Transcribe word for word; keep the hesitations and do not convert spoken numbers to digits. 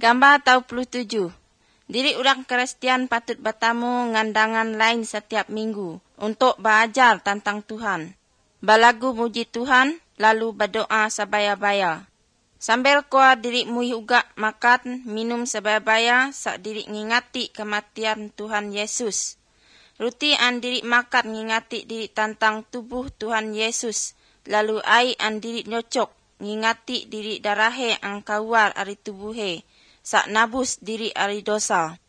Gambar dua puluh tujuh. Diri orang Kristian patut bertamu ngandangan lain setiap minggu untuk belajar tentang Tuhan. Balagu muji Tuhan, lalu berdoa sebaya-baya. Sambil kuat diri mu juga makan, minum sebaya-baya sak diri ngingati kematian Tuhan Yesus. Ruti an diri makan ngingati diri tentang tubuh Tuhan Yesus. Lalu ai an diri nyocok ngingati diri darahe ang kawar ari tubuhe. Sak nabus diri ari dosa.